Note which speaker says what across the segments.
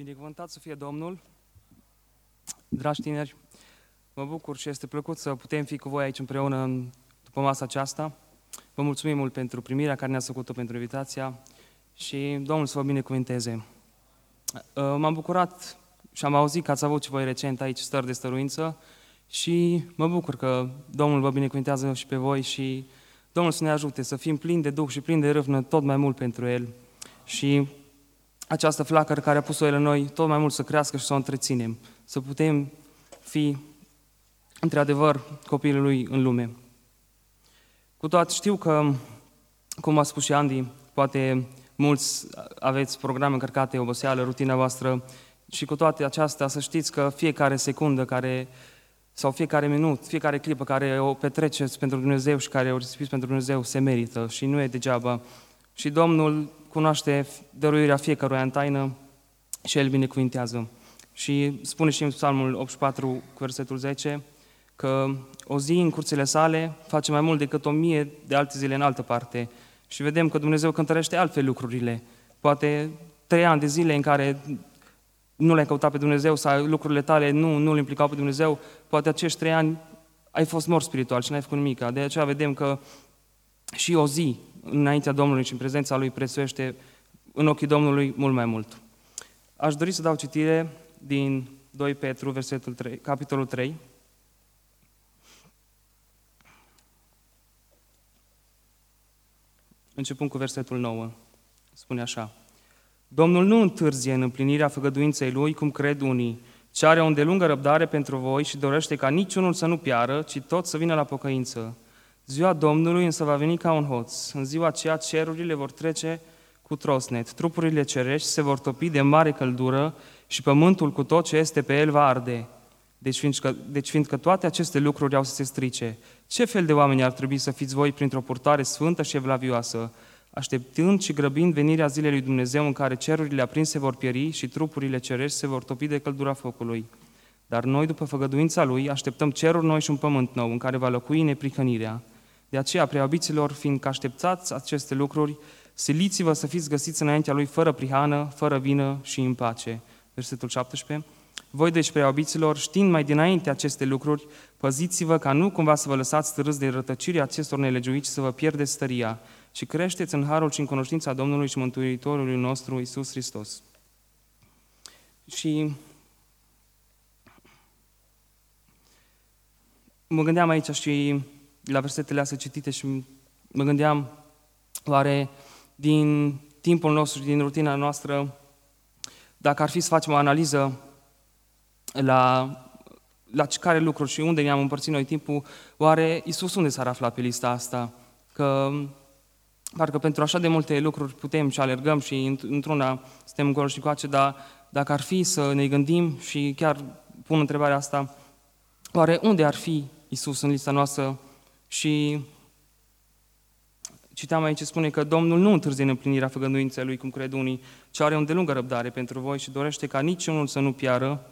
Speaker 1: Binecuvântat să fie Domnul! Dragi tineri, mă bucur și este plăcut să putem fi cu voi aici împreună după masa aceasta. Vă mulțumim mult pentru primirea care ne-ați făcut-o, pentru invitația și Domnul să vă binecuvinteze. M-am bucurat și am auzit că ați avut și voi recent aici stări de stăruință și mă bucur că Domnul vă binecuvintează și pe voi și Domnul să ne ajute să fim plini de Duh și plini de râvnă tot mai mult pentru El și această flacără care a pus-o El în noi tot mai mult să crească și să o întreținem, să putem fi într-adevăr copiii Lui în lume. Cu toate știu că, cum a spus și Andy, poate mulți aveți programe încărcate, oboseală, rutina voastră și cu toate acestea să știți că fiecare secundă sau fiecare minut, fiecare clipă care o petreceți pentru Dumnezeu și care o risipiți pentru Dumnezeu se merită și nu e degeaba. Și Domnul cunoaște dăruirea fiecăruia în taină și El binecuvintează. Și spune și în Psalmul 84, cu versetul 10, că o zi în curțile sale face mai mult decât 1000 de alte zile în altă parte. Și vedem că Dumnezeu cântărește altfel lucrurile. Poate 3 ani de zile în care nu le-ai căutat pe Dumnezeu sau lucrurile tale nu le implicau pe Dumnezeu, poate acești 3 ani ai fost mort spiritual și n-ai făcut nimic. De aceea vedem că și o zi înaintea Domnului și în prezența Lui prețuiește în ochii Domnului mult mai mult. Aș dori să dau citire din 2 Petru, versetul 3, capitolul 3. Începând cu versetul 9, spune așa: Domnul nu întârzie în împlinirea făgăduinței Lui, cum cred unii, ci are o îndelungă răbdare pentru voi și dorește ca niciunul să nu piară, ci tot să vină la pocăință. Ziua Domnului însă va veni ca un hoț. În ziua aceea cerurile vor trece cu trosnet, trupurile cerești se vor topi de mare căldură și pământul cu tot ce este pe el va arde. Deci fiindcă toate aceste lucruri au să se strice, ce fel de oameni ar trebui să fiți voi printr-o purtare sfântă și evlavioasă, așteptând și grăbind venirea zilei lui Dumnezeu în care cerurile aprinse vor pieri și trupurile cerești se vor topi de căldura focului. Dar noi, după făgăduința Lui, așteptăm ceruri noi și un pământ nou în care va locui neprihănirea. De aceea, preobiților, fiindcă așteptați aceste lucruri, siliți-vă să fiți găsiți înaintea Lui fără prihană, fără vină și în pace. Versetul 17. Voi deci, preobiților, știind mai dinainte aceste lucruri, păziți-vă ca nu cumva să vă lăsați târâți de rătăcirea acestor nelegiuiți, să vă pierdeți stăria și creșteți în harul și în cunoștința Domnului și Mântuitorului nostru, Iisus Hristos. Și mă gândeam aici și la versetele astea citite și mă gândeam, oare din timpul nostru și din rutina noastră, dacă ar fi să facem o analiză la care lucruri și unde ne-am împărțit noi timpul, oare Iisus unde s-ar afla pe lista asta? Că parcă pentru așa de multe lucruri putem și alergăm și într-una suntem încolo și coace, dar dacă ar fi să ne gândim și chiar pun întrebarea asta, oare unde ar fi Iisus în lista noastră? Și citeam aici, spune că Domnul nu întârzie în împlinirea făgăduinței Lui, cum cred unii, ci are o îndelungă răbdare pentru voi și dorește ca niciunul să nu piară.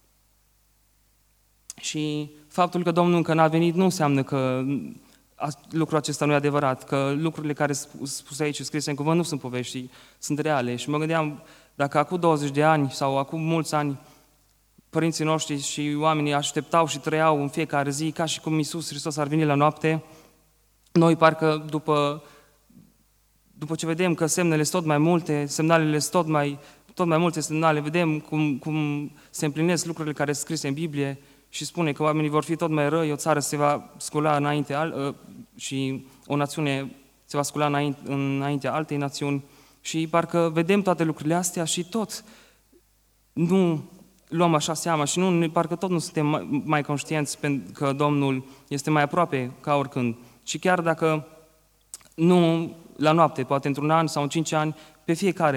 Speaker 1: Și faptul că Domnul încă n-a venit nu înseamnă că lucrul acesta nu e adevărat, că lucrurile care sunt spuse aici, scrise în cuvânt, nu sunt povești, sunt reale. Și mă gândeam, dacă acum 20 de ani sau acum mulți ani, părinții noștri și oamenii așteptau și trăiau în fiecare zi, ca și cum Iisus Hristos ar veni la noapte, noi parcă după ce vedem că semnele sunt tot mai multe, semnalele sunt tot mai multe semnale, vedem cum se împlinesc lucrurile care sunt scrise în Biblie și spune că oamenii vor fi tot mai răi, o țară se va scula înainte și o națiune se va scula înaintea altei națiuni și parcă vedem toate lucrurile astea și tot nu luăm așa seama și parcă tot nu suntem mai conștienți că Domnul este mai aproape ca oricând. Și chiar dacă nu la noapte, poate într-un an sau în 5 ani, pe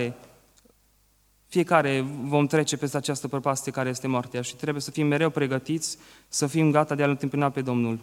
Speaker 1: fiecare vom trece peste această prăpastie care este moartea și trebuie să fim mereu pregătiți, să fim gata de a-L întâmpina pe Domnul.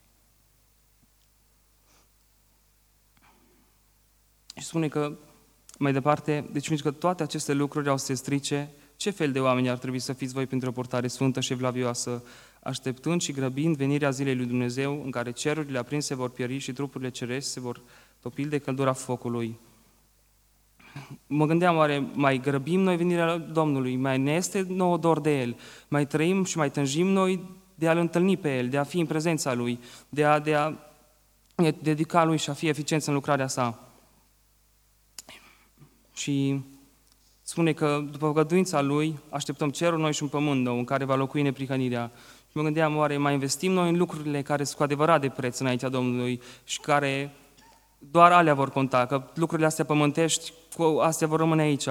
Speaker 1: Și spune că, mai departe, deci fiindcă toate aceste lucruri au să se strice, ce fel de oameni ar trebui să fiți voi printr-o purtare sfântă și evlavioasă, așteptând și grăbind venirea zilei lui Dumnezeu, în care cerurile aprinse vor pieri și trupurile cerești se vor topi de căldura focului. mă gândeam, oare mai grăbim noi venirea Domnului, mai ne este nouă dor de El, mai trăim și mai tânjim noi de a-L întâlni pe El, de a fi în prezența Lui, de a ne dedica Lui și a fi eficienți în lucrarea sa. Și spune că după făgăduința Lui așteptăm cerul noi și un pământ nou în care va locui neprihănirea. Și mă gândeam, oare mai investim noi în lucrurile care sunt cu adevărat de preț înaintea Domnului și care doar alea vor conta, că lucrurile astea pământești, cu astea vor rămâne aici.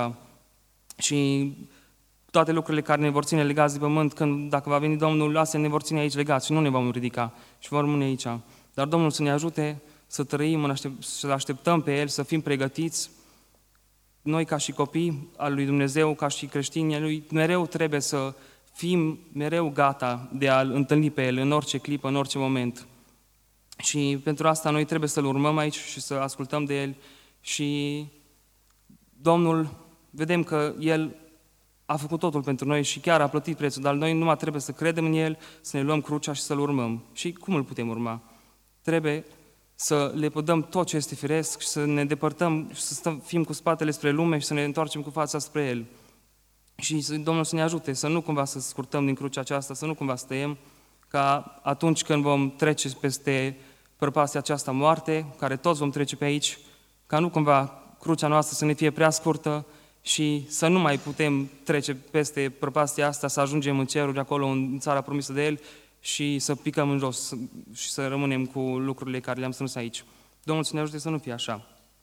Speaker 1: Și toate lucrurile care ne vor ține legați de pământ, când, dacă va veni Domnul, astea ne vor ține aici legați și nu ne vom ridica și vom rămâne aici. Dar Domnul să ne ajute să trăim, să așteptăm pe El, să fim pregătiți. Noi ca și copii al lui Dumnezeu, ca și creștini al Lui, mereu trebuie să fim mereu gata de a-L întâlni pe El în orice clipă, în orice moment. Și pentru asta noi trebuie să-L urmăm aici și să ascultăm de El și Domnul, vedem că El a făcut totul pentru noi și chiar a plătit prețul, dar noi numai trebuie să credem în El, să ne luăm crucea și să-L urmăm. Și cum îl putem urma? Trebuie să le dăm tot ce este firesc și să ne depărtăm, să fim cu spatele spre lume și să ne întoarcem cu fața spre El. Și Domnul să ne ajute să nu cumva să scurtăm din crucea aceasta, să nu cumva să tăiem, ca atunci când vom trece peste prăpastia aceasta moarte, care toți vom trece pe aici, ca nu cumva crucea noastră să ne fie prea scurtă și să nu mai putem trece peste prăpastia asta, să ajungem în ceruri acolo, în țara promisă de El, și să picăm în jos și să rămânem cu lucrurile care le-am strâns aici. Domnul să ne ajute să nu fie așa.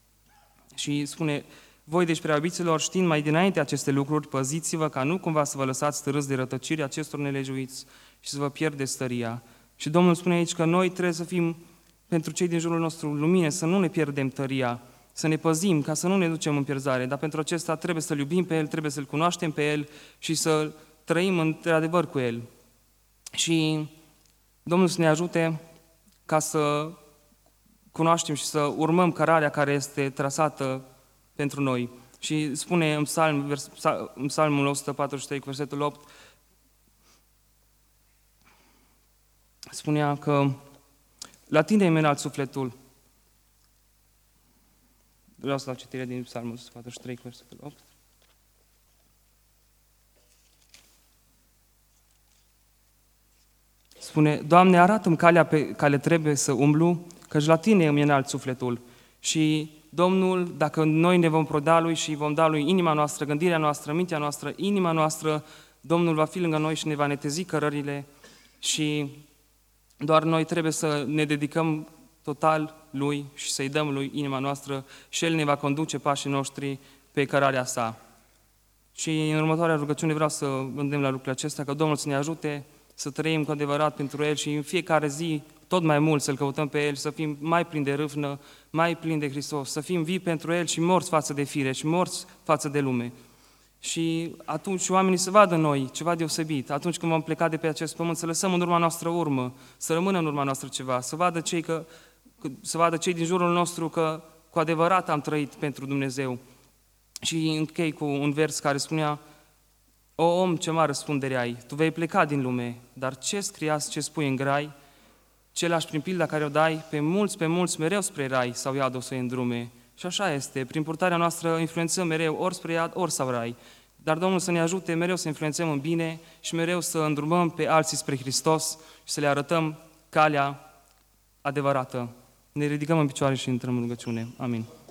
Speaker 1: Și spune, voi deci preabiților, știind mai dinainte aceste lucruri, păziți-vă ca nu cumva să vă lăsați târâți de rătăcire acestor nelegiuiți și să vă pierdeți stăria. Și Domnul spune aici că noi trebuie să fim pentru cei din jurul nostru lumină, să nu ne pierdem tăria, să ne păzim ca să nu ne ducem în pierzare, dar pentru acesta trebuie să-L iubim pe El, trebuie să-L cunoaștem pe El și să trăim într-adevăr cu El. Și Domnul să ne ajute ca să cunoaștem și să urmăm cărarea care este trasată pentru noi. Și spune în Psalmul 143, versetul 8, spunea că la Tine îmi înalt sufletul. Vreau să dau citire din Psalmul 143, versetul 8. Spune, Doamne, arată-mi calea pe care trebuie să umblu, căci la Tine îmi înalt sufletul. Și Domnul, dacă noi ne vom proda Lui și vom da Lui inima noastră, gândirea noastră, mintea noastră, inima noastră, Domnul va fi lângă noi și ne va netezi cărările și doar noi trebuie să ne dedicăm total Lui și să-i dăm Lui inima noastră și El ne va conduce pașii noștri pe cărarea sa. Și în următoarea rugăciune vreau să gândim la lucrurile acestea, că Domnul să ne ajute să trăim cu adevărat pentru El și în fiecare zi tot mai mult să-L căutăm pe El, să fim mai plini de râvnă, mai plini de Hristos, să fim vii pentru El și morți față de fire și morți față de lume. Și atunci oamenii să vadă noi ceva deosebit, atunci când vom pleca de pe acest pământ, să lăsăm în urma noastră urmă, să rămână în urma noastră ceva, să vadă cei din jurul nostru că cu adevărat am trăit pentru Dumnezeu. Și închei cu un vers care spunea, o om, ce mare răspundere ai, tu vei pleca din lume, dar ce scriați, ce spui în grai, celași prin pilda care o dai, pe mulți mereu spre rai sau iad o să-i îndrume. Și așa este, prin purtarea noastră influențăm mereu ori spre iad, ori sau rai. Dar Domnul să ne ajute mereu să influențăm în bine și mereu să îndrumăm pe alții spre Hristos și să le arătăm calea adevărată. Ne ridicăm în picioare și intrăm în rugăciune. Amin.